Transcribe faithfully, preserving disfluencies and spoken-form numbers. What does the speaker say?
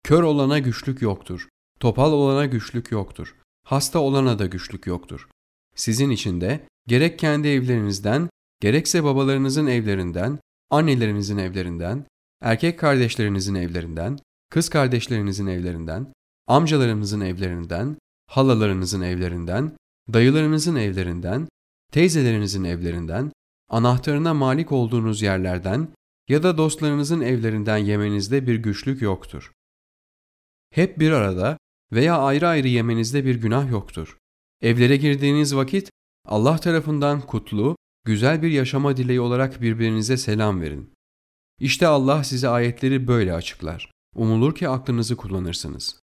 Kör olana güçlük yoktur. Topal olana güçlük yoktur. Hasta olana da güçlük yoktur. Sizin için de gerek kendi evlerinizden, gerekse babalarınızın evlerinden, annelerinizin evlerinden, erkek kardeşlerinizin evlerinden, kız kardeşlerinizin evlerinden, amcalarınızın evlerinden, halalarınızın evlerinden, dayılarınızın evlerinden, teyzelerinizin evlerinden, anahtarına malik olduğunuz yerlerden ya da dostlarınızın evlerinden yemenizde bir güçlük yoktur. Hep bir arada veya ayrı ayrı yemenizde bir günah yoktur. Evlere girdiğiniz vakit Allah tarafından kutlu, güzel bir yaşama dileği olarak birbirinize selam verin. İşte Allah size ayetleri böyle açıklar. Umulur ki aklınızı kullanırsınız.